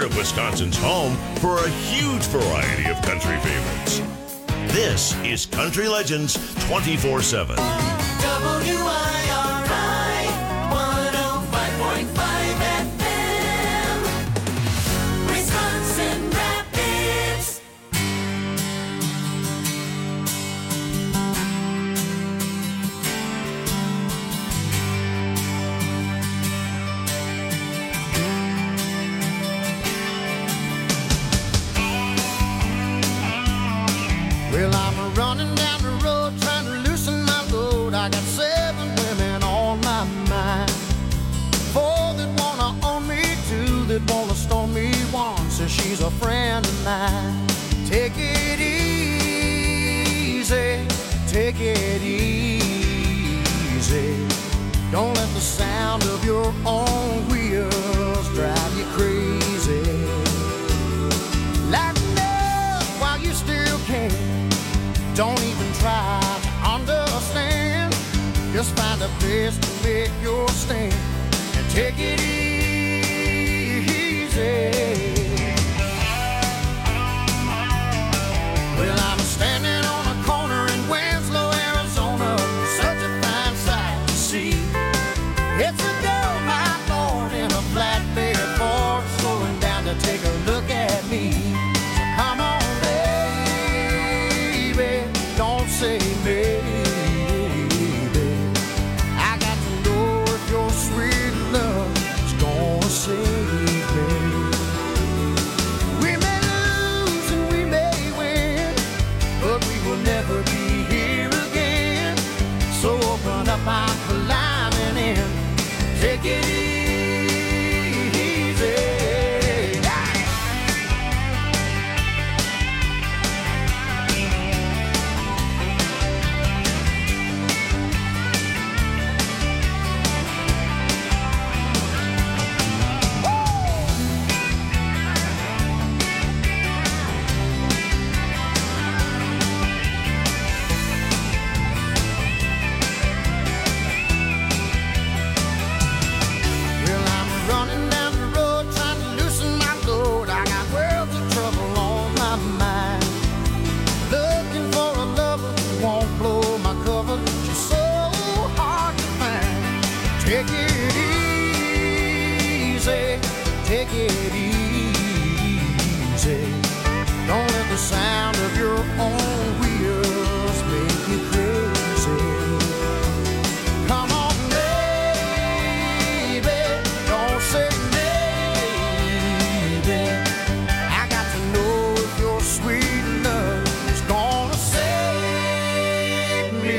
of Wisconsin's home for a huge variety of country favorites. This is Country Legends 24/7. WIRI 105.5 FM, Wisconsin Rapids. Well, I'm running down the road trying to loosen my load. I got 7 women on my mind. 4 that wanna own me, 2 that wanna stone me. 1 says she's a friend of mine. Take it easy, take it easy. Don't let the sound of your own wheels drive you crazy. Lighten up while you still can. Don't even try to understand. Just find a place to make your stand and take it easy. Well, I'm standing on a corner in Winslow, Arizona. Such a fine sight to see. It's a girl, my lord, in a flatbed Ford, slowing down to take a look at me. So come on, don't say maybe. I got to know if your sweet love is gonna save me. We may lose and we may win, but we will never be here again. So open up, I'm climbing in. Take it easy. Take it easy, take it easy. Don't let the sound of your own wheels make you crazy. Come on, baby, don't say maybe. I got to know if your sweet love is gonna save me.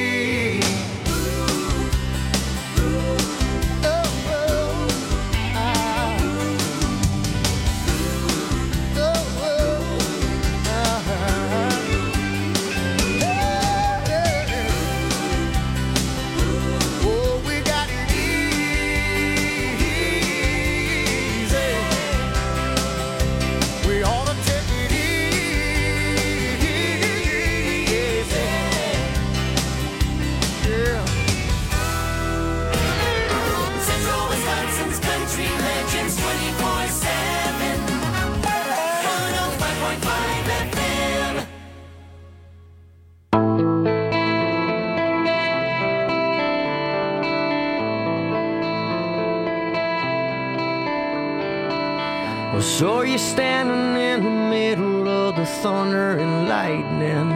So you're standing in the middle of the thunder and lightning.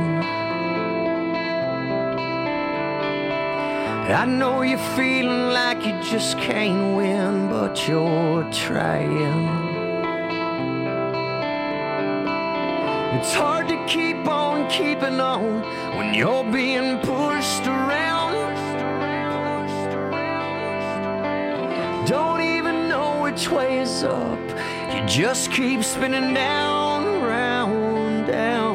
I know you're feeling like you just can't win, but you're trying. It's hard to keep on keeping on when you're being pushed around. Don't even know which way is up. You just keep spinning down, round, down.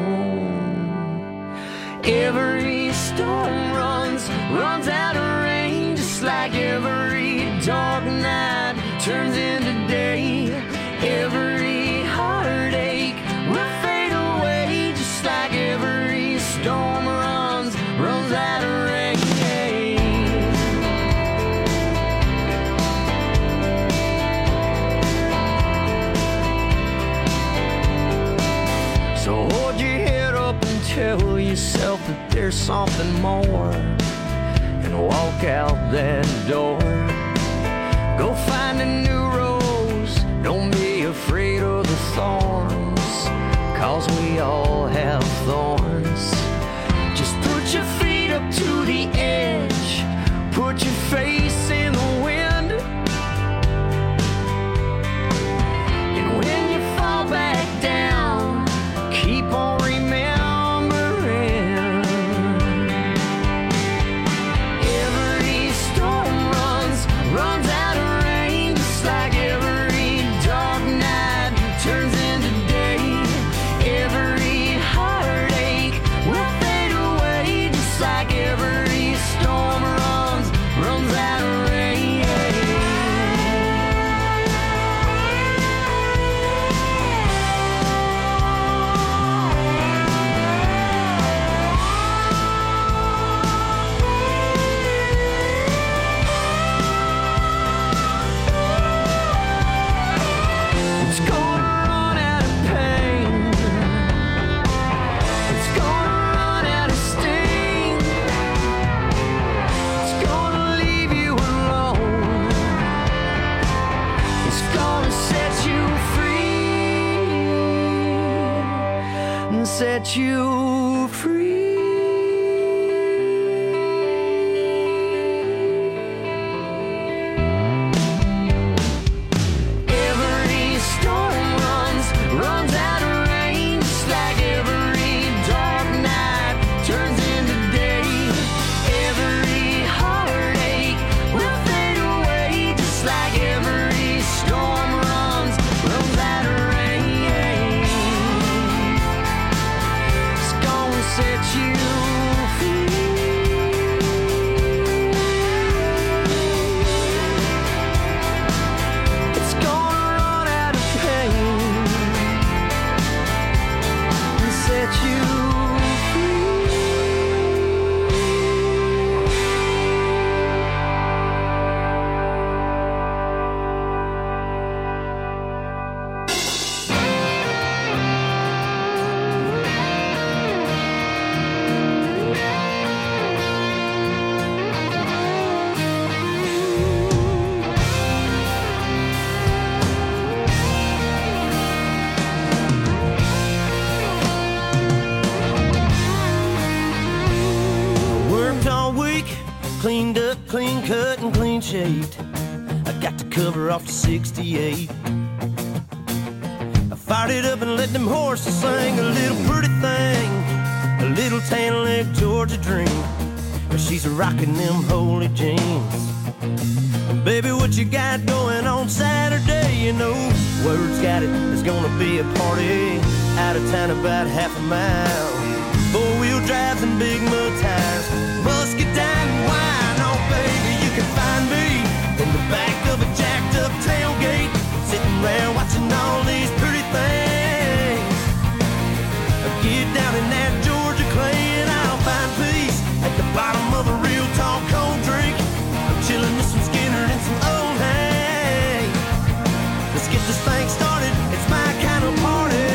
Every storm runs out of rain, just like every dark night turns into day. Every heartache will fade away, just like every storm runs out of rain. So hold your head up and tell yourself that there's something more, and walk out that door. Go find a new rose, don't be afraid of the thorns, 'cause we all have thorns. Just put your feet up to the edge, put your face in the wind, and when you fall back down, keep on remembering. Every storm runs out of rain, just like every dark night turns into day. Every heartache will fade away, just like every storm runs out of rain. It's gonna run out of pain. It's gonna run out of sting. It's gonna leave you alone. It's gonna set you free and set you free. Every storm runs out of rain, just like every dark night turns into day. Every heartache will fade away, just like every storm runs out of rain. It's gonna set you free. It's gonna run out of pain and set you free. Worked all week, cleaned up, clean cut, and clean shaved. I got the cover off the 68. I fired it up and let them horses sing a little pretty thing, a little tan leg Georgia dream. She's rocking them holy jeans. Baby, what you got going on Saturday? You know, word's got it, there's gonna be a party out of town about half a mile. Four-wheel drives and big mud tires, musket down and wine. Oh, baby, you can find me in the back of a jacked-up tailgate, sitting around watching all these pretty things. Get down in that Georgia clay and I'll find peace at the bottom of a real tall cold drink. I'm chilling with some Skinner and some old hay. Let's get this thing started, it's my kind of party.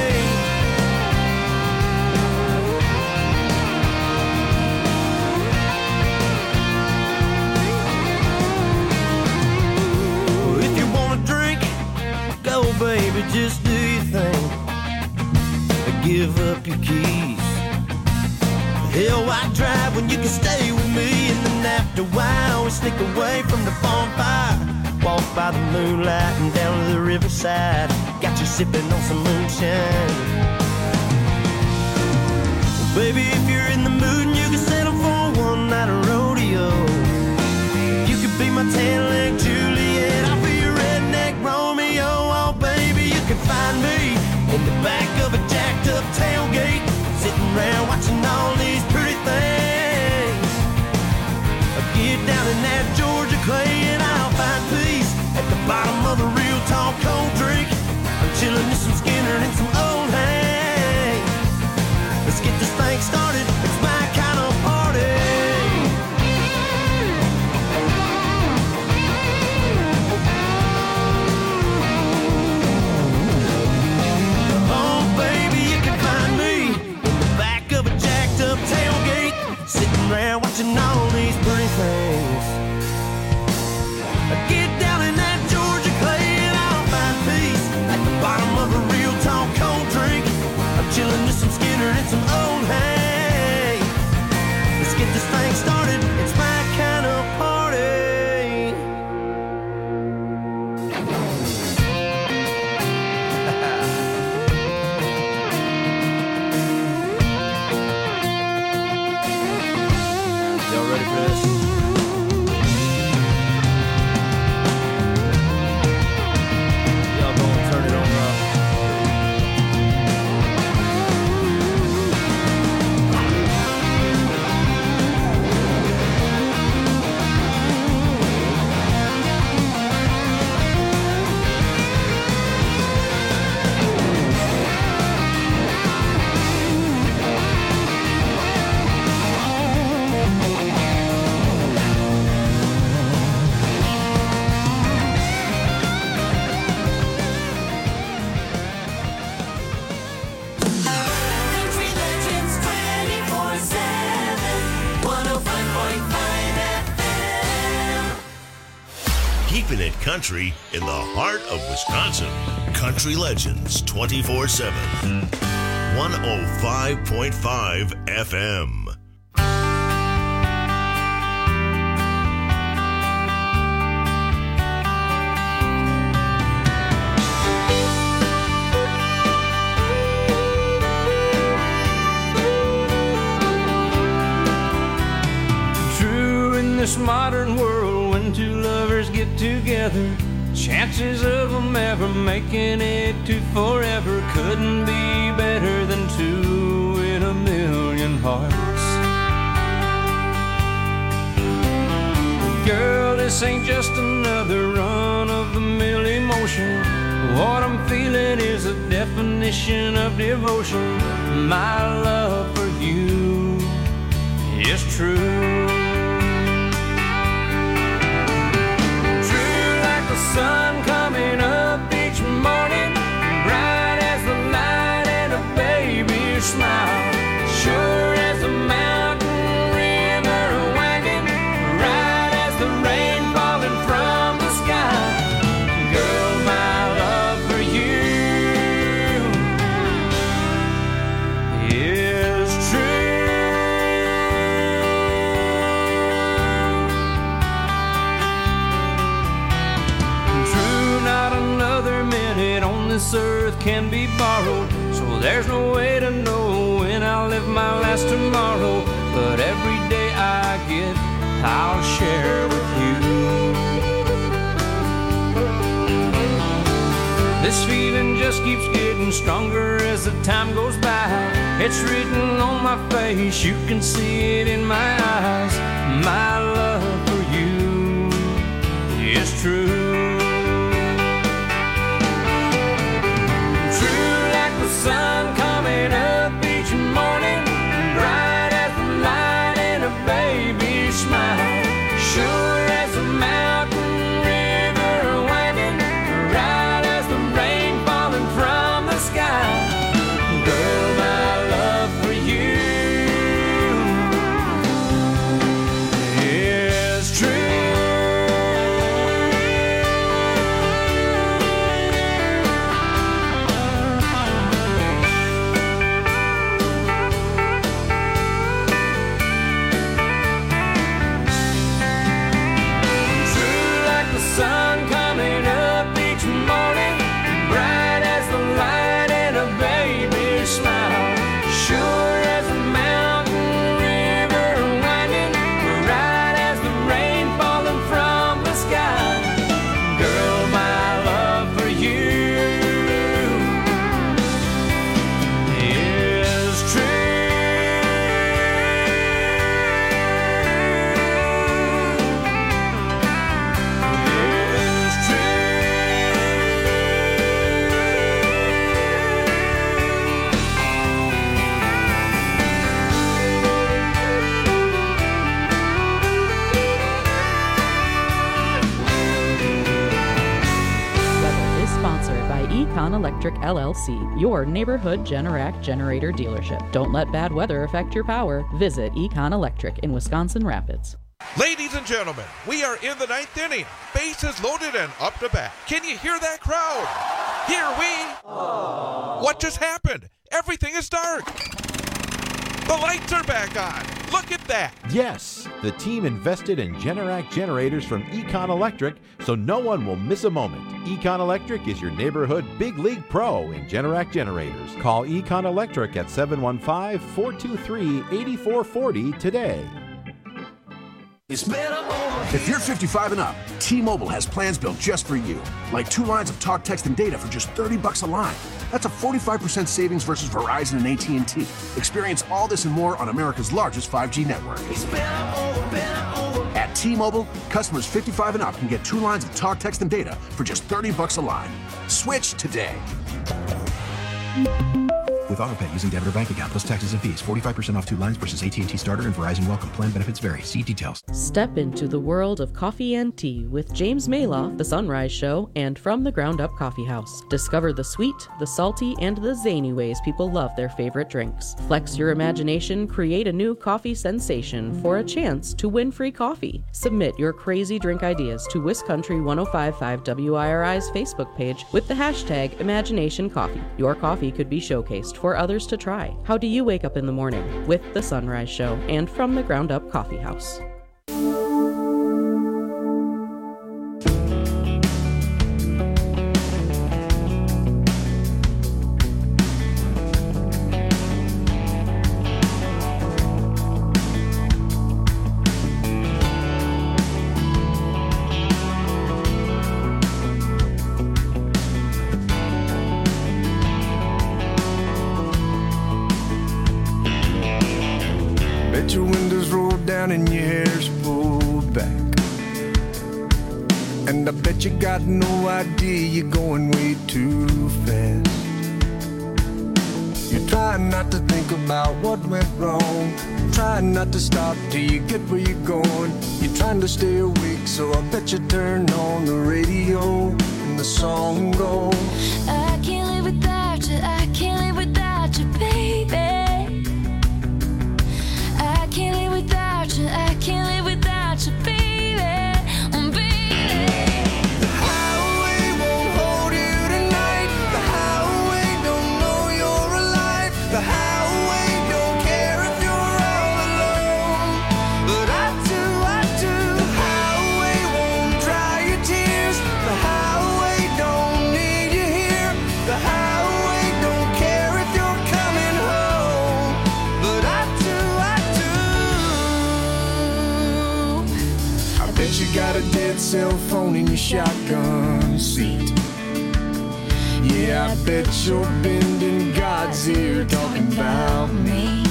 If you wanna drink, go baby, just do your thing. Give up your keys. Hell, why drive when you can stay with me? And then after a while, we sneak away from the bonfire, walk by the moonlight and down to the riverside. Got you sipping on some moonshine. Well, baby, if you're in the mood and you can settle for one night of rodeo, you could be my tan-leg Juliet, I'll be your redneck Romeo. Oh, baby, you can find me in the back of a jacked-up tailgate, sitting around watching all these pretty things. I get down in that Georgia clay and I'll find peace at the bottom of a real tall cold drink. I'm chilling with some Skinner and some old hay. Let's get this thing started, it's my kind country in the heart of Wisconsin. Country Legends 24/7. 105.5 FM. This modern world, when two lovers get together, chances of them ever making it to forever couldn't be better than two in a million hearts. Girl, this ain't just another run-of-the-mill emotion. What I'm feeling is a definition of devotion. My love for you is true. Sun coming up each morning, bright as the light and a baby's smile, sure as the mountain river winding, right as the rain falling from the sky. Girl, my love for you is true. This earth can be borrowed, so there's no way to know when I'll live my last tomorrow. But every day I get, I'll share with you. This feeling just keeps getting stronger as the time goes by. It's written on my face, you can see it in my eyes. My love for you is true. Sun coming up each morning, bright as the light and a baby's smile, sure as the mountain river winding, right as the rain falling from the sky. Girl, my love for you is true. Econ Electric LLC, your neighborhood Generac generator dealership. Don't let bad weather affect your power. Visit Econ Electric in Wisconsin Rapids. Ladies and gentlemen, we are in the 9th inning. Bases loaded and up to bat. Can you hear that crowd? Here we... Aww. What just happened? Everything is dark. The lights are back on. Look at that. Yes, the team invested in Generac generators from Econ Electric, so no one will miss a moment. Econ Electric is your neighborhood big league pro in Generac generators. Call Econ Electric at 715-423-8440 today. If you're 55 and up, T-Mobile has plans built just for you. Like 2 lines of talk, text, and data for just $30 a line. That's a 45% savings versus Verizon and AT&T. Experience all this and more on America's largest 5G network. At T-Mobile, customers 55 and up can get 2 lines of talk, text, and data for just $30 a line. Switch today. with AutoPay using debit or bank account plus taxes and fees. 45% off 2 lines versus AT&T Starter and Verizon Welcome. Plan benefits vary. See details. Step into the world of coffee and tea with James Maloff, The Sunrise Show, and From the Ground Up Coffee House. Discover the sweet, the salty, and the zany ways people love their favorite drinks. Flex your imagination, create a new coffee sensation for a chance to win free coffee. Submit your crazy drink ideas to WisCountry 1055 WIRI's Facebook page with the hashtag ImaginationCoffee. Your coffee could be showcased for others to try. How do you wake up in the morning? With The Sunrise Show and From the Ground Up Coffee House. Bet your windows rolled down and your hair's pulled back. And I bet you got no idea you're going way too fast. You're trying not to think about what went wrong, trying not to stop till you get where you're going. You're trying to stay awake, so I bet you turn on the radio and the song goes, I can't live without you, I can't live without you, baby. I can't live without you, I can't live without you, baby. the highway won't hold you tonight. The highway don't know you're alive. The highway don't care if you're all alone. But I do. The highway won't dry your tears. The highway don't need you here. The highway don't care if you're coming home. But I do. I bet you got a dead cell phone in your shotgun seat. Yeah, I bet you're bending God's ear talking about me.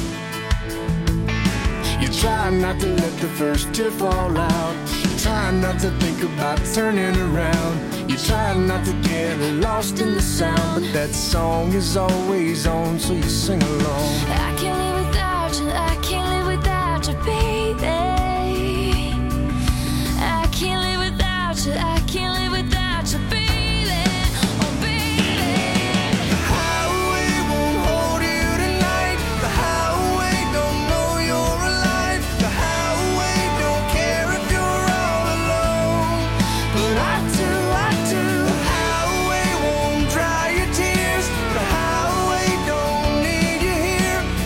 You try not to let the first tear fall out. You try not to think about turning around. You try not to get lost in the sound. But that song is always on, so you sing along. I can't live without you, I can't live without you, baby. I can't live without you, I can't live without you, baby. Oh, baby. The highway won't hold you tonight. The highway don't know you're alive. The highway don't care if you're all alone. But I do. The highway won't dry your tears. The highway don't need you here.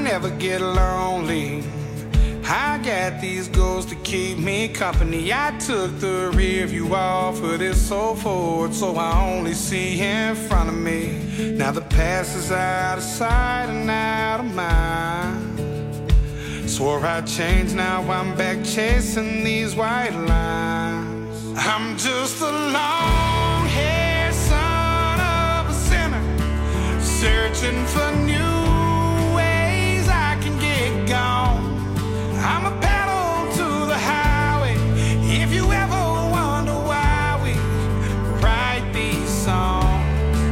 never get lonely. I got these goals to keep me company. I took the rear view off of this old Ford, so I only see in front of me. Now the past is out of sight and out of mind. Swore I'd change, now I'm back chasing these white lines. I'm just a long-haired son of a sinner, searching for new ways I can get gone. I'm a pedal to the highway. If you ever wonder why we write these songs,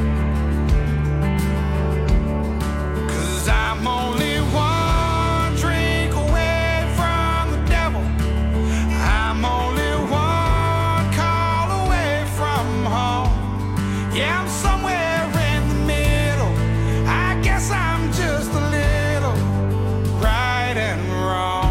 'cause I'm only one drink away from the devil. I'm only one call away from home. Yeah, I'm somewhere in the middle. I guess I'm just a little right and wrong.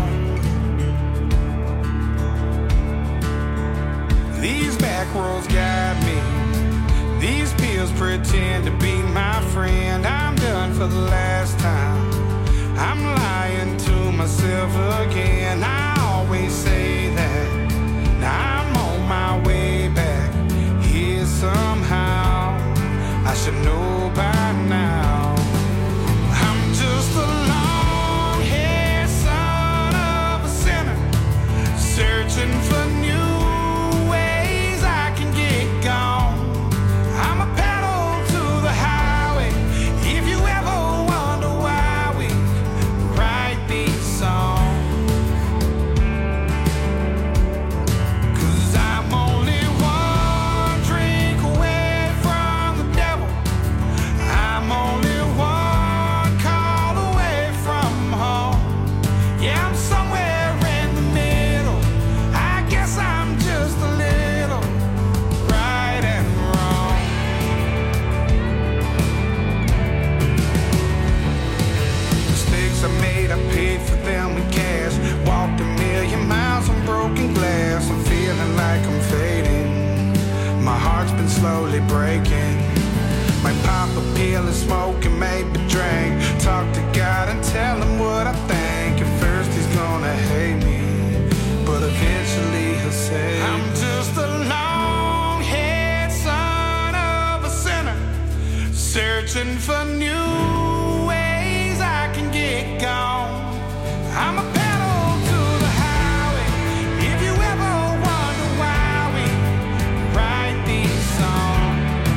These back roads guide me. These pills pretend to be my friend. I'm done for the last time. I'm lying to myself again. I always say that. Now I'm on my way back here somehow. I should know by now. I'm just a long-haired son of a sinner, searching for new ways I can get gone. I'm a pedal to the highway. If you ever wonder why we write these songs, 'cause I'm only one drink away from the devil. I'm only one call away from home. Yeah, I'm somewhere in the middle. I guess I'm just a little right and wrong. Mistakes I made, I paid for them in cash. Walked a million miles on broken glass. I'm feeling like I'm fading. My heart's been slowly breaking. Might pop a pill and smoke and maybe drink. Talk to God and tell him what I think. At first he's gonna hate me, but eventually he'll say, I'm just a long-haired son of a sinner, searching for new ways I can get gone. I'm a pedal to the highway. If you ever wonder why we write these songs,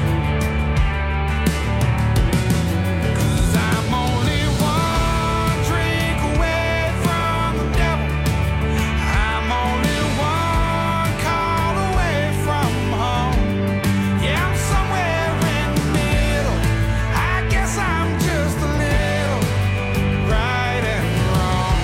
'cause I'm only one drink away from the devil. I'm only one call away from home. Yeah, I'm somewhere in the middle. I guess I'm just a little right and wrong.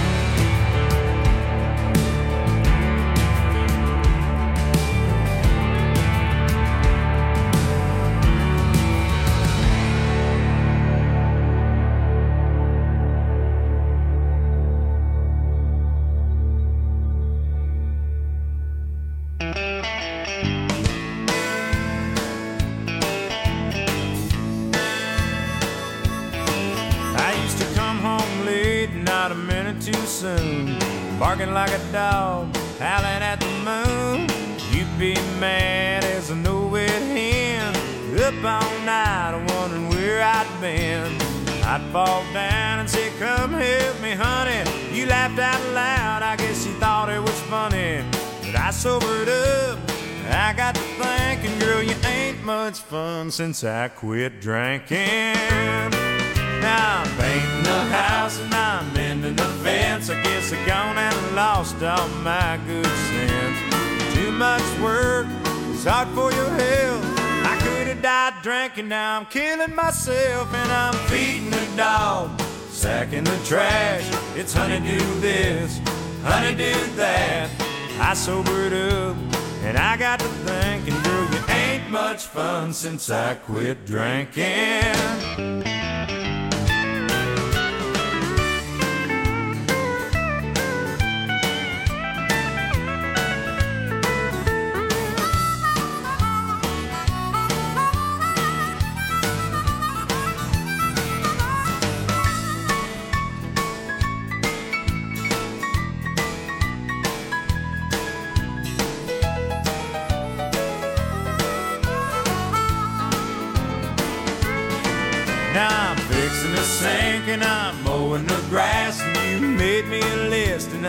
I used to come home late, not a minute too soon, barking like a dog, howling at the moon. You'd be mad as a no-wit hen, up all night wondering where I'd been. I'd fall down and say, come help me, honey. You laughed out loud, I guess you thought it was funny. But I sobered up, I got to thinking, girl, you ain't much fun since I quit drinking. Now I'm painting the house and I'm mending the fence. I guess I gone and lost all my good sense. Too much work, it's hard for your health. I could have died drinking, now I'm killing myself. And I'm feeding the dog, sacking the trash. It's honey do this, honey do that. I sobered up and I got to thinking, girl, you ain't much fun since I quit drinking.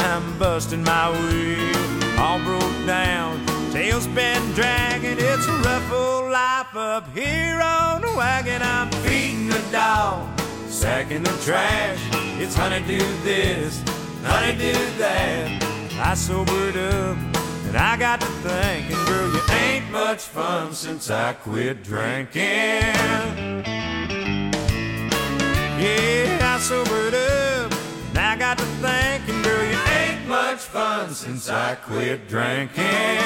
I'm busting my wheel. All broke down, tailspin dragging. It's a rough old life up here on the wagon. I'm feeding the dog, sacking the trash. It's honeydew this, honeydew that. I sobered up and I got to thinking, girl, you ain't much fun since I quit drinking. Yeah, I sobered up and I got to thinking, girl, you ain't much fun since I quit drinking.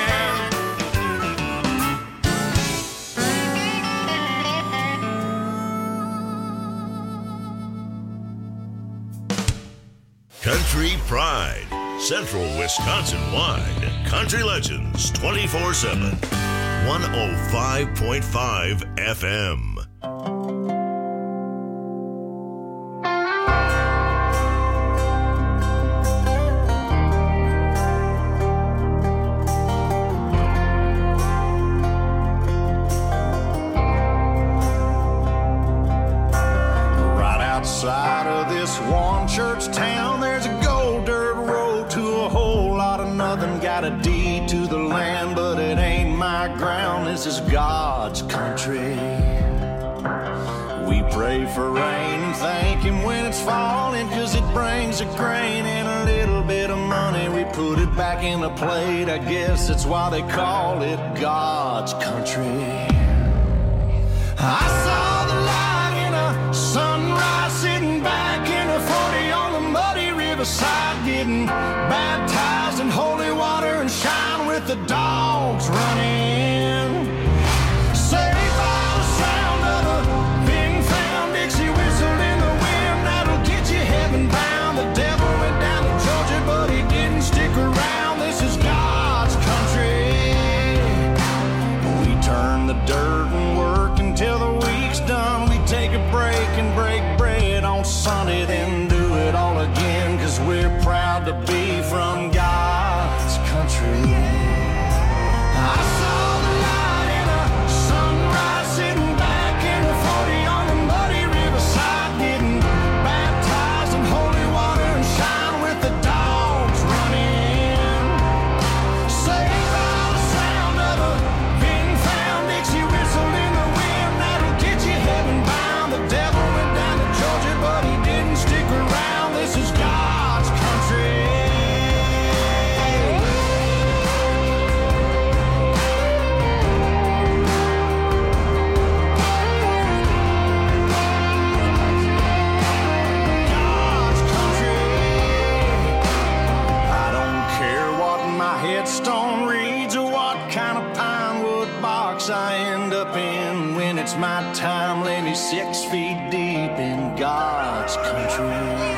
Country Pride, Central Wisconsin-wide. Country Legends 24/7. 105.5 FM. Outside of this one church town, there's a gold dirt road to a whole lot of nothing. Got a deed to the land, but it ain't my ground. This is God's country. We pray for rain and thank Him when it's falling, 'cause it brings a grain and a little bit of money. We put it back in the plate, I guess that's why they call it God's country. I saw the light in a sunrise, sitting back in a 40 on the muddy riverside, getting baptized in holy water and shine with the dogs running. Saved by the sound of a big found Dixie whistle in the wind, that'll get you heaven bound. The devil went down to Georgia, but he didn't stick around. This is God's country. We turn the dirt and work until the week's done. We take a break and break bread on Sunday, then do it all again, 'cause we're proud to be from God's country. I saw the light in a sunrise, sitting back in a 40 on the muddy riverside, getting baptized in holy water and shine with the dogs running. Saved by the sound of a big found Dixie whistle in the wind, that'll get you heaven bound. The devil went down to Georgia, but he didn't stick around. This is God's country. God's country. I don't care what my headstone reads or what kind of pine wood box I end up in. When it's my time, lay me 6 feet deep in God's country.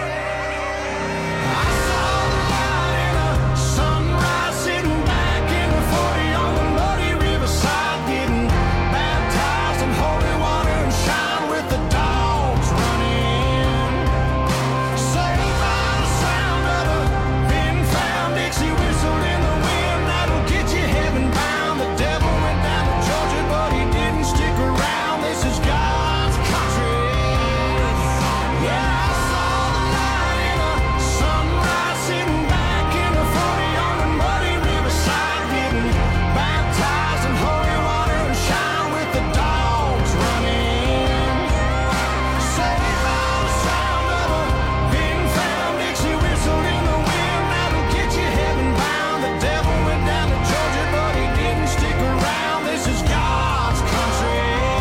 I saw the light in a sunrise, sitting back in a 40 on the muddy riverside, getting baptized in holy water and shine with the dogs running. Saved by the sound of a big found Dixie whistle in the wind, that'll get you heaven bound. The devil went down to Georgia, but he didn't stick around. This is God's country. Yeah, I saw the light in a sunrise, sitting back in a 40 on the muddy riverside, getting baptized in holy water and shine with the dogs running. Saved by the sound of a big found Dixie whistle in the wind, that'll get you heaven bound. The devil went down to Georgia, but he didn't stick around. This is God's country.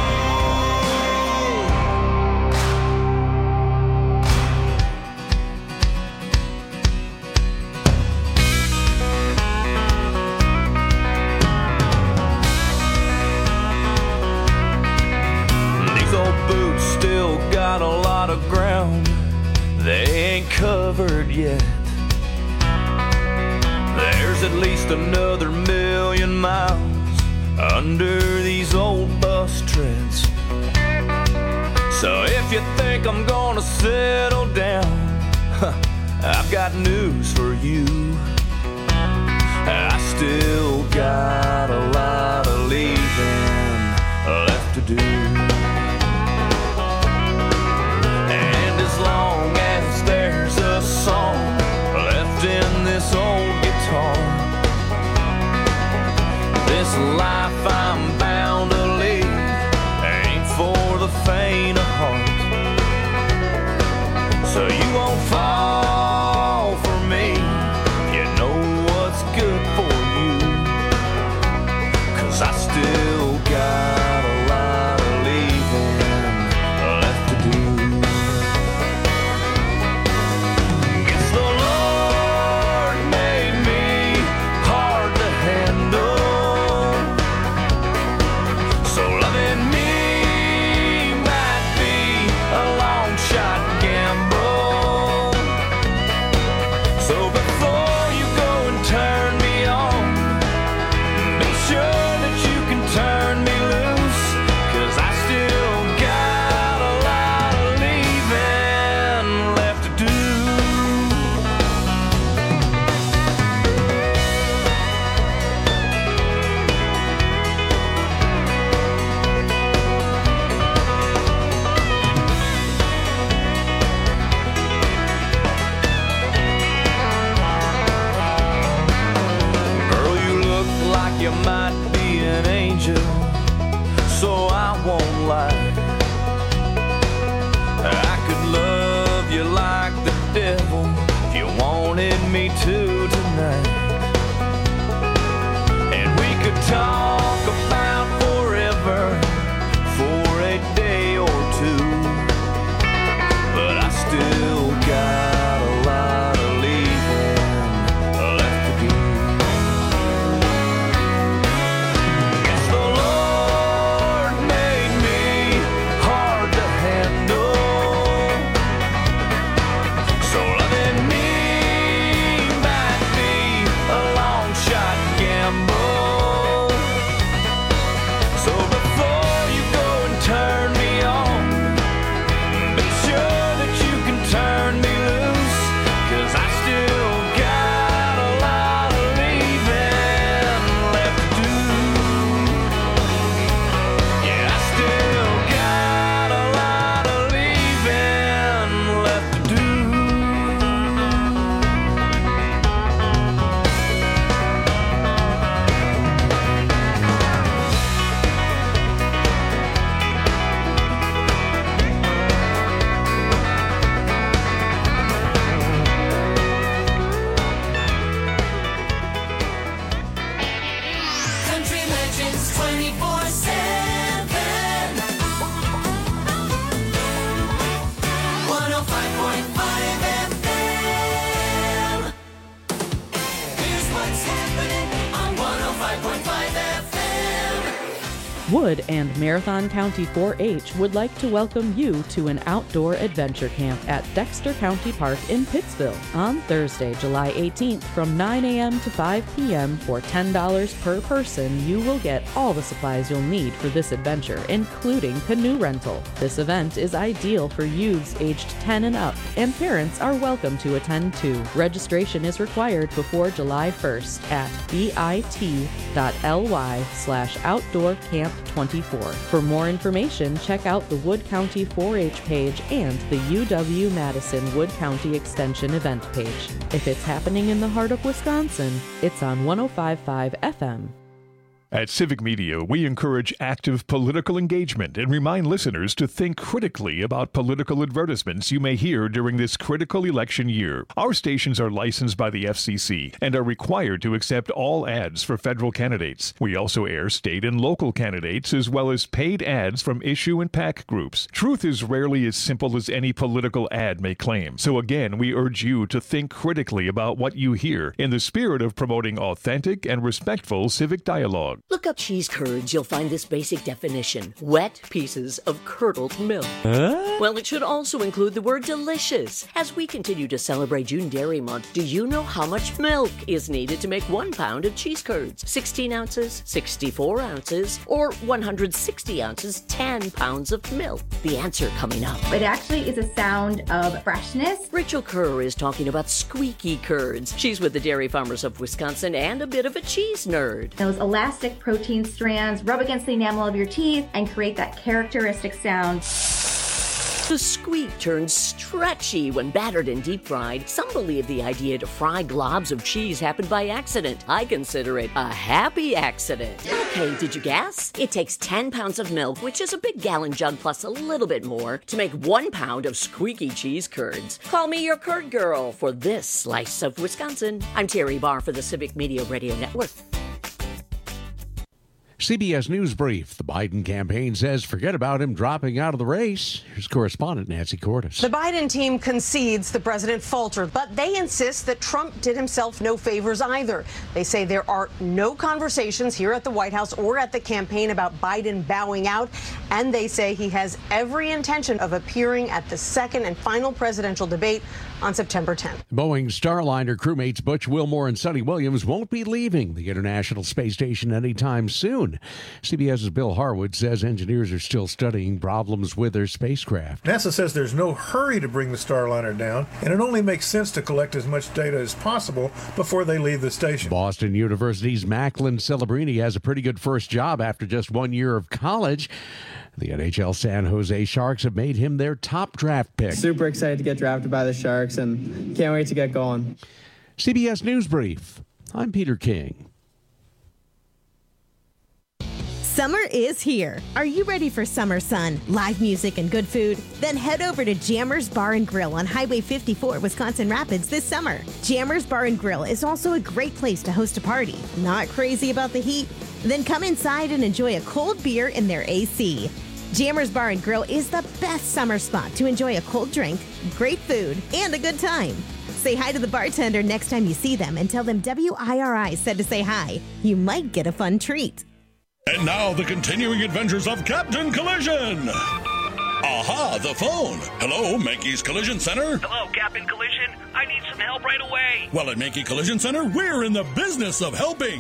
These old boots still got a lot of ground they ain't covered yet. There's at least another 1,000,000 miles under these old bus treads. So if you think I'm gonna settle down, I've got news for you. I still got a lot of leaving left to do. And as long as there's a song left in this this life I'm bound to live ain't for the faint of heart. So you won't fall for me. You know what's good for you. 'Cause I still got a lot of leaving left to do. Guess the Lord made me hard to handle. So loving me might be a long shot gamble. So before you go and turn me on, be sure that you can turn me loose. 'Cause I still got a lot of leaving left to do. Girl, you look like you might be an angel, so I won't lie. I could love you like the devil if you wanted me to tonight. And we could talk about forever for a day or two. But I still got a lot of leaving left to do. Guess the Lord made me hard to handle. So loving me might be a long shot gamble. So before you go and turn me on, be sure that you can turn me loose. 'Cause I still got a lot of leaving left to do. Yeah, I still got a lot of leaving left to do. Country Legends 24/7. 105.5 FM. Here's what's happening on 105.5 FM. Wood and Marathon County 4-H would like to welcome you to an outdoor adventure camp at Dexter County Park in Pittsville on Thursday, July 18th from 9 a.m. to 5 p.m. For $10 per person. You will get all the supplies you'll need for this adventure, including canoe rental. This event is ideal for youths aged 10 and up, and parents are welcome to attend too. Registration is required before July 1st at bit.ly/outdoorcamp24. For more information, check out the Wood County 4-H page and the UW-Madison Wood County Extension event page. If it's happening in the heart of Wisconsin, it's on 105.5 FM. At Civic Media, we encourage active political engagement and remind listeners to think critically about political advertisements you may hear during this critical election year. Our stations are licensed by the FCC and are required to accept all ads for federal candidates. We also air state and local candidates as well as paid ads from issue and PAC groups. Truth is rarely as simple as any political ad may claim. So again, we urge you to think critically about what you hear in the spirit of promoting authentic and respectful civic dialogue. Look up cheese curds, you'll find this basic definition. Wet pieces of curdled milk. Well, it should also include the word delicious. As we continue to celebrate June Dairy Month, do you know how much milk is needed to make 1 pound of cheese curds? 16 ounces, 64 ounces, or 160 ounces, 10 pounds of milk? The answer coming up. It actually is a sound of freshness. Rachel Kerr is talking about squeaky curds. She's with the Dairy Farmers of Wisconsin and a bit of a cheese nerd. Those elastic protein strands rub against the enamel of your teeth and create that characteristic sound. The squeak turns stretchy when battered and deep fried. Some believe the idea to fry globs of cheese happened by accident. I consider it a happy accident. Okay, did you guess? It takes 10 pounds of milk, which is a big gallon jug plus a little bit more, to make 1 pound of squeaky cheese curds. Call me your curd girl for this slice of Wisconsin. I'm Terry Barr for the Civic Media Radio Network. CBS News Brief. The Biden campaign says forget about him dropping out of the race. Here's correspondent Nancy Cordes. The Biden team concedes the president faltered, but they insist that Trump did himself no favors either. They say there are no conversations here at the White House or at the campaign about Biden bowing out, and they say he has every intention of appearing at the second and final presidential debate on September 10th. Boeing Starliner crewmates Butch Wilmore and Sonny Williams won't be leaving the International Space Station anytime soon. CBS's Bill Harwood says engineers are still studying problems with their spacecraft. NASA says there's no hurry to bring the Starliner down, and it only makes sense to collect as much data as possible before they leave the station. Boston University's Macklin Celebrini has a pretty good first job after just 1 year of college. The NHL San Jose Sharks have made him their top draft pick. Super excited to get drafted by the Sharks and can't wait to get going. CBS News Brief. I'm Peter King. Summer is here. Are you ready for summer sun, live music, and good food? Then head over to Jammers Bar and Grill on Highway 54, Wisconsin Rapids this summer. Jammers Bar and Grill is also a great place to host a party. Not crazy about the heat? Then come inside and enjoy a cold beer in their AC. Jammers Bar and Grill is the best summer spot to enjoy a cold drink, great food, and a good time. Say hi to the bartender next time you see them and tell them WIRI said to say hi. You might get a fun treat. And now the continuing adventures of Captain Collision. Aha, the phone. Hello, Mankey's Collision Center. Hello, Captain Collision. I need some help right away. Well, at Mankey Collision Center, we're in the business of helping.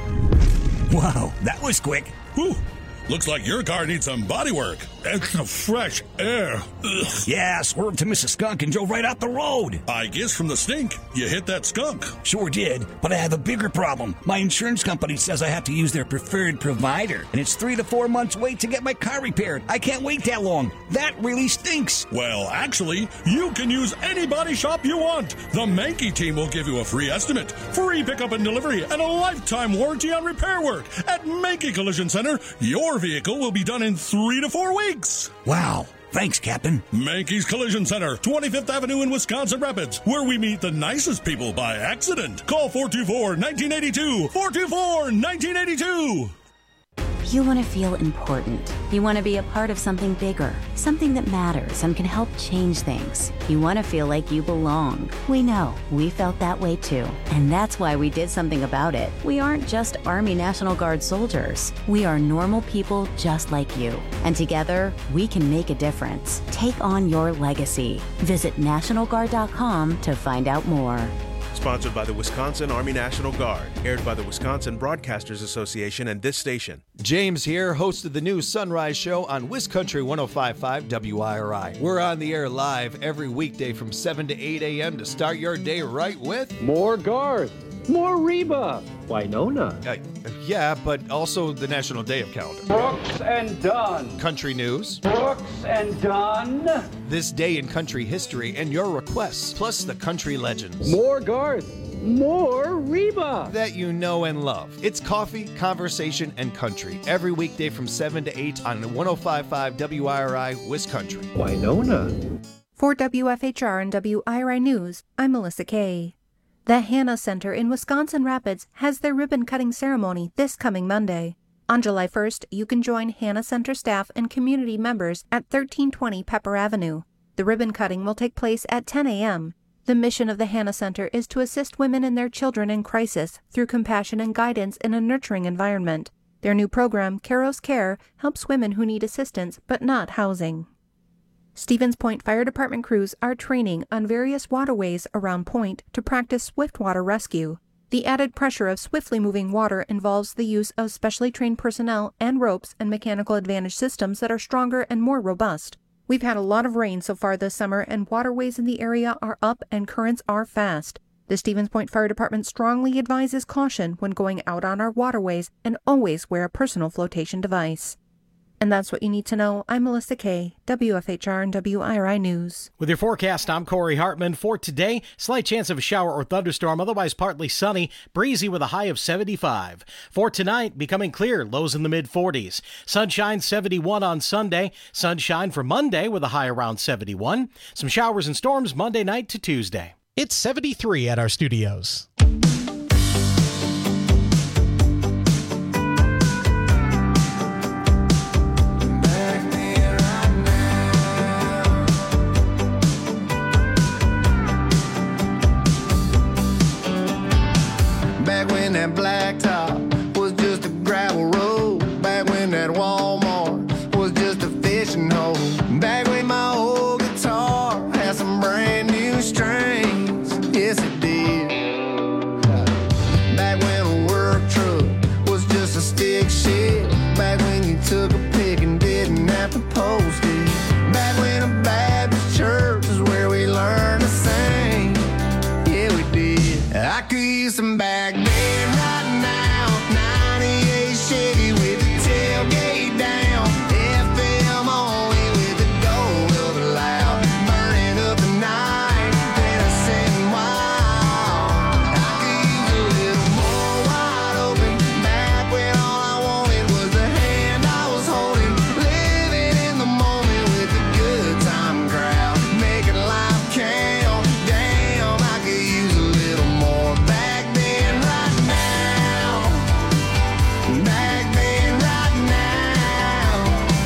Wow, that was quick. Whew. Looks like your car needs some body work. Extra fresh air. Ugh. Yeah, swerved to miss a skunk and drove right out the road. I guess from the stink, you hit that skunk. Sure did, but I have a bigger problem. My insurance company says I have to use their preferred provider, and it's 3 to 4 months wait to get my car repaired. I can't wait that long. That really stinks. Well, actually, you can use any body shop you want. The Mankey team will give you a free estimate, free pickup and delivery, and a lifetime warranty on repair work. At Mankey Collision Center, your vehicle will be done in 3 to 4 weeks. Wow. Thanks, Captain. Mankey's Collision Center, 25th Avenue in Wisconsin Rapids, where we meet the nicest people by accident. Call 424-1982. 424-1982. You want to feel important. You want to be a part of something bigger, something that matters and can help change things. You want to feel like you belong. We know. We felt that way too. And that's why we did something about it. We aren't just Army National Guard soldiers. We are normal people just like you. And together, we can make a difference. Take on your legacy. Visit NationalGuard.com to find out more. Sponsored by the Wisconsin Army National Guard. Aired by the Wisconsin Broadcasters Association and this station. James here, host of the new Sunrise Show on WisCountry 105.5 WIRI. We're on the air live every weekday from 7 to 8 a.m. to start your day right with... More Garth. More Reba. Winona. Yeah, but also the National Day of Calendar. Brooks and Dunn. Country news. Brooks and Dunn. This day in country history and your requests, plus the country legends. More Garth. More Reba. That you know and love. It's coffee, conversation, and country. Every weekday from 7 to 8 on 105.5 WIRI, WisCountry. Winona. For WFHR and WIRI News, I'm Melissa Kay. The Hannah Center in Wisconsin Rapids has their ribbon-cutting ceremony this coming Monday. On July 1st, you can join Hannah Center staff and community members at 1320 Pepper Avenue. The ribbon cutting will take place at 10 a.m. The mission of the Hannah Center is to assist women and their children in crisis through compassion and guidance in a nurturing environment. Their new program, Caro's Care, helps women who need assistance but not housing. Stevens Point Fire Department crews are training on various waterways around Point to practice swift water rescue. The added pressure of swiftly moving water involves the use of specially trained personnel and ropes and mechanical advantage systems that are stronger and more robust. We've had a lot of rain so far this summer, and waterways in the area are up and currents are fast. The Stevens Point Fire Department strongly advises caution when going out on our waterways and always wear a personal flotation device. And that's what you need to know. I'm Melissa Kay, WFHR and WIRI News. With your forecast, I'm Corey Hartman. For today, slight chance of a shower or thunderstorm, otherwise partly sunny, breezy with a high of 75. For tonight, becoming clear, lows in the mid-40s. Sunshine 71 on Sunday. Sunshine for Monday with a high around 71. Some showers and storms Monday night to Tuesday. It's 73 at our studios. Back when that blacktop was just a gravel road. Back when that Walmart was just a fishing hole. Back when my old guitar had some brand new strings. Yes, it did. Back when a work truck was just a stick shift. Back when you took a pic and didn't have to post it. Back when a Baptist church is where we learned to sing. Yeah, we did. I could use some back then right now. 98 Chevy with the tailgate down. FM only with the gold of the loud. Burning up the night, then I sitting wild. I could use a little more wide open. Back when all I wanted was the hand I was holding. Living in the moment with the good time crowd. Making life count. Damn, I could use a little more back then right now. Back then right now.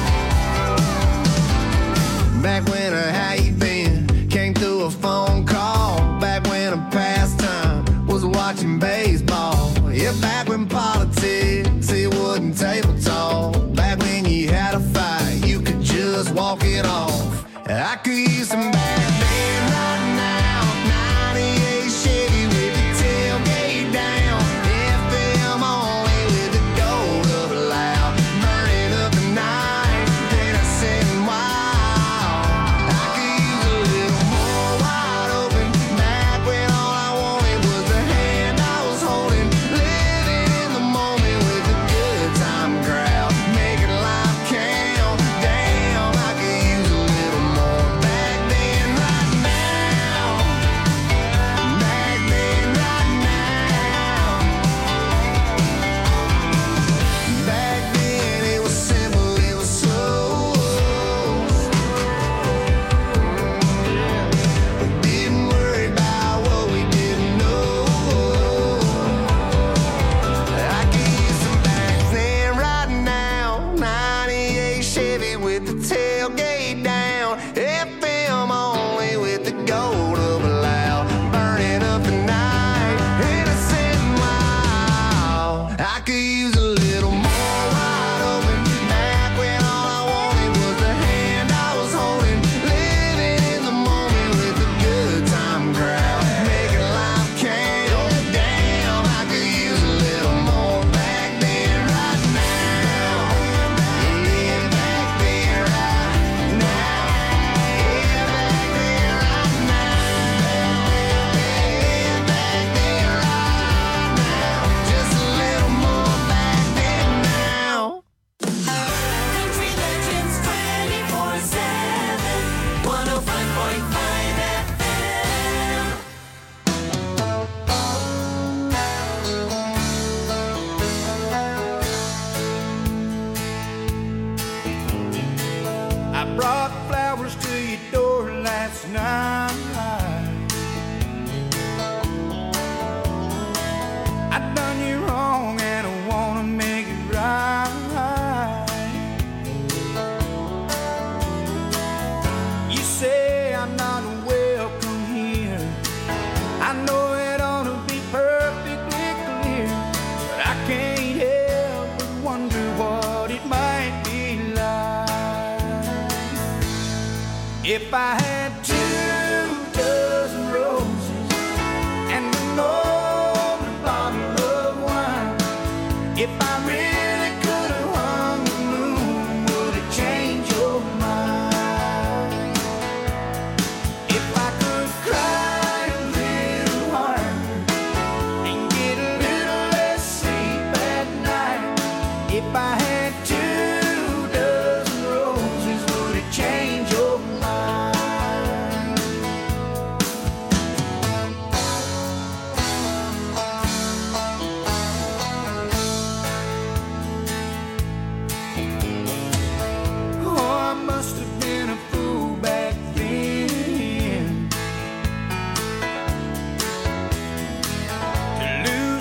Back when a how you been came through a phone call. Back when a pastime was watching baseball. Yeah, back when politics, it wasn't table talk. Back when you had a fight, you could just walk it off. I could use some back then right now. 98 Chevy with the tailgate down. FM only with the gold of the loud. Burning up the night, then I sitting wild. I could use a little more wide open. Back when all I wanted was the hand I was holding. Living in the moment with the good time crowd. Making life count. Damn, I could use a little more back then right now. Back then right now. Back then it was simple, it was slow. We didn't worry about what we didn't know. I could use some back then right now. 98 Chevy with the tailgate down. FM only with the gold of a loud. Burning up the night, innocent wild. I could use a little more wide open. Back when all I wanted was the hand I was holding. Living in the moment with the good time crowd. Making life count. Damn, I could use a little more back then right now. Yeah, back then right now. Yeah, back then right now. Yeah, back then right now. Just a little more back then now. Country Legends 24/7, 105.5 FM. I brought flowers to your door last night. I done you wrong and I wanna make it right. You say I'm not welcome here. I know it ought to be perfectly clear, but I can't help but wonder what it might be like if I had 2 dozen roses and an open bottle of wine. If I really could have hung the moon, would it change your mind? If I could cry a little harder and get a little less sleep at night. If I had 2 dozen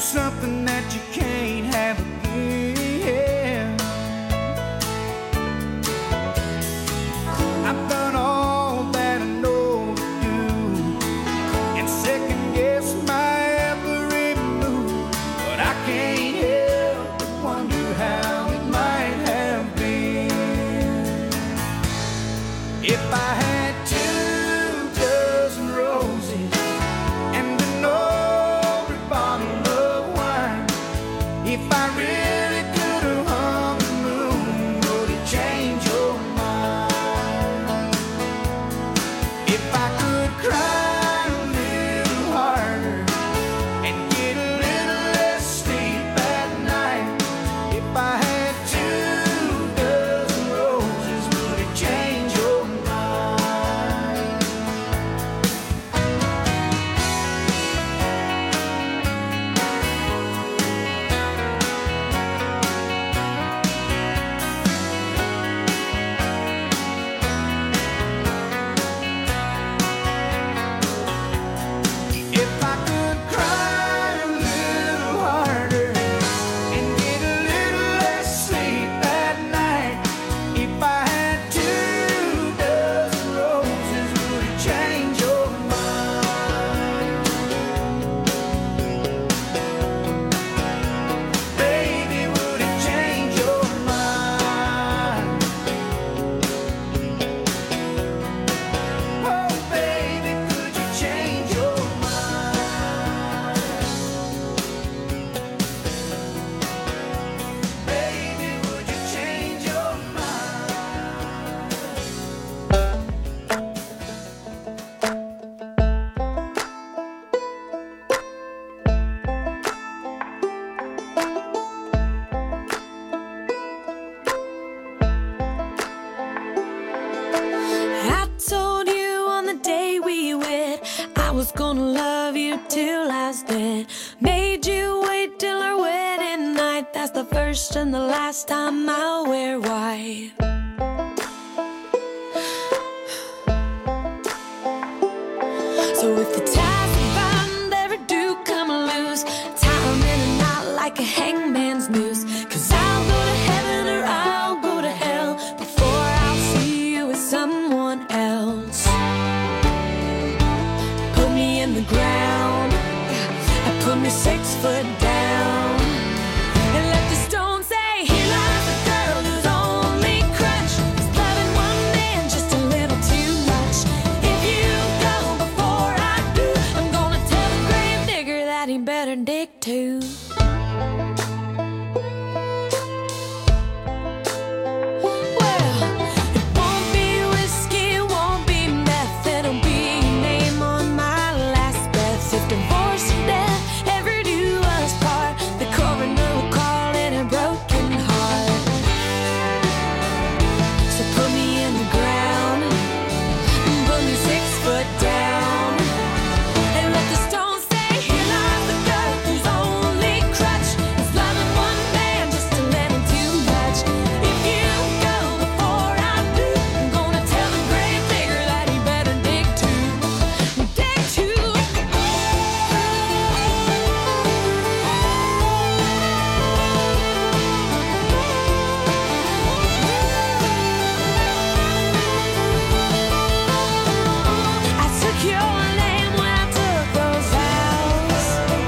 something that you can't have again. I've done all that I know to do and second guess my every move, but I can't help but wonder how it might have been if I had 2 dozen roses and an old bottle of wine. If I really could have hung the moon, would it change your mind? If I could cry a little harder and get a little less sleep at night. If I had 2 dozen roses, would it change your mind? If I could cry a little harder and get a little less sleep at night. If I had 2 dozen roses, would it change your mind? Baby, would it change your mind? Oh, baby, could you change your mind? Baby, would you change your mind? I told you on the day we wed I was gonna love you till I was dead. Made you wait till our wedding night. That's the first and the last time I'll wear white. So if the ties of bond ever do come loose, tie 'em in a knot like a hangman's noose. 'Cause I'll go to heaven or I'll go to hell before I'll see you with someone else. Put me in the ground, put me 6 foot down, and let the stone say, here lies a girl whose only crutch is loving one man just a little too much. If you go before I do, I'm gonna tell the grave digger that he better dig too. Well, it won't be whiskey, it won't be meth, it'll be your name on my last breath. If divorce or death ever do us part, the coroner will call it a broken heart. So put me in the ground, put me 6 foot down, and let the stone say, here lies the girl whose only crutch is loving one man just a little too much. If you go before I do, I'm gonna tell the grave digger that he better dig too. Dig too. I took your name when I took those vows.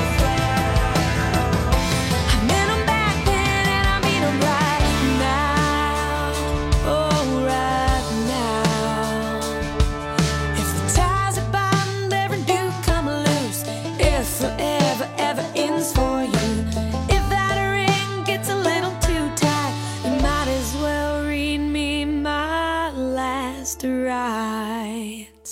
I meant 'em back then and I mean 'em right now. Oh, right now. If the ties of bond ever do come loose, if forever ever ends for you, if that ring gets a little too tight, you might as well read me my last rites.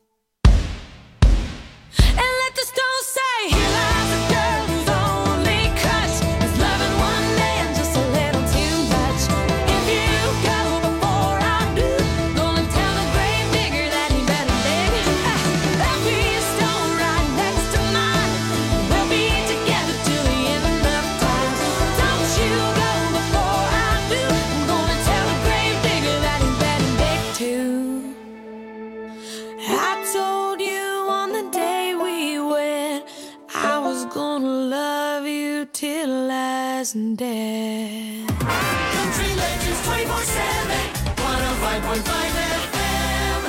And let the stone say, here lies a girl whose only crutch is loving one man just a little too much. If you go before I do, gonna tell the grave digger that he better dig. There'll be a stone right next to mine, wasn't dead. Country Legends 24/7, 105.5 FM.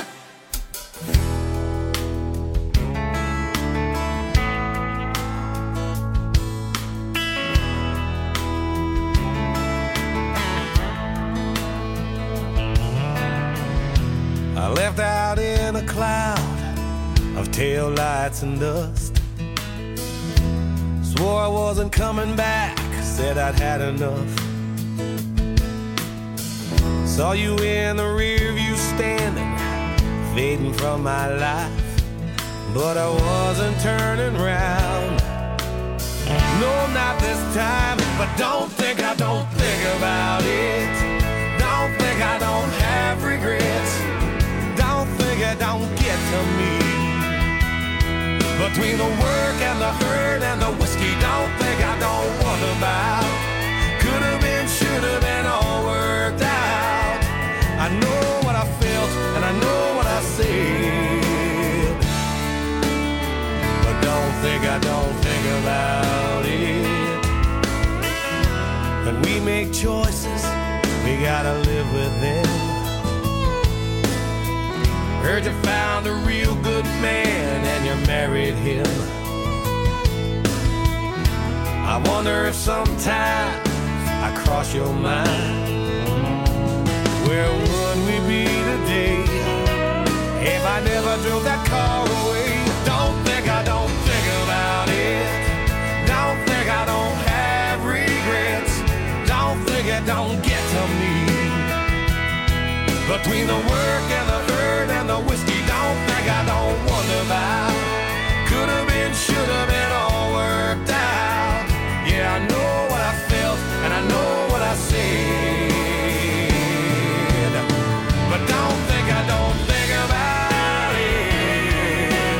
I left out in a cloud of tail lights and dust. Swore I wasn't coming back, said I'd had enough. Saw you in the rear view standing, fading from my life, but I wasn't turning round. No, not this time, but don't think I don't think about it. Don't think I don't have regrets. Don't think it don't get to me. Between the work and the hurt and the whiskey, don't think I don't wonder about. Could have been, should have been, all worked out. I know what I felt and I know what I said, but don't think I don't think about it. When we make choices, we gotta live with them. Heard you found a real good man and you married him. I wonder if sometimes I cross your mind. Where would we be today if I never drove that car away? Don't think I don't think about it. Don't think I don't have regrets. Don't think it don't get to me. Between the work and the hurt and the whiskey, don't think I don't wonder about. Could have been, should have been, all worked out. Yeah, I know what I felt and I know what I said, but don't think I don't think about it.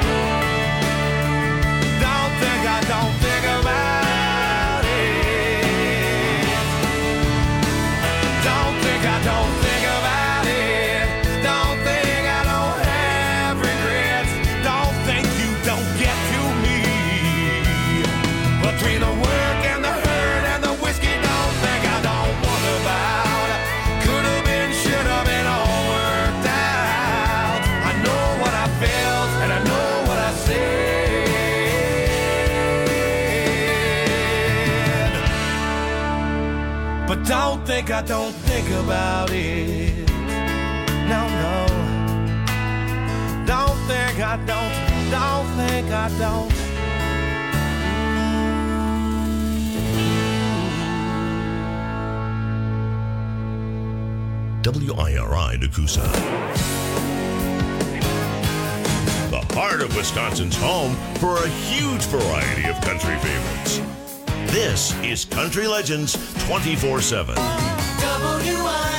Don't think I don't think about it. Don't think I don't think about it. Don't think I don't have regrets. Don't think you don't get to me. Between the work and the hurt and the whiskey, don't think I don't wonder about. Could have been, should have been, all worked out. I know what I felt and I know what I said, but don't think I don't think about it. No, no. Don't think I don't think I don't. WIRI Nakusa. The heart of Wisconsin's home for a huge variety of country favorites. This is Country Legends 24/7. WIRI.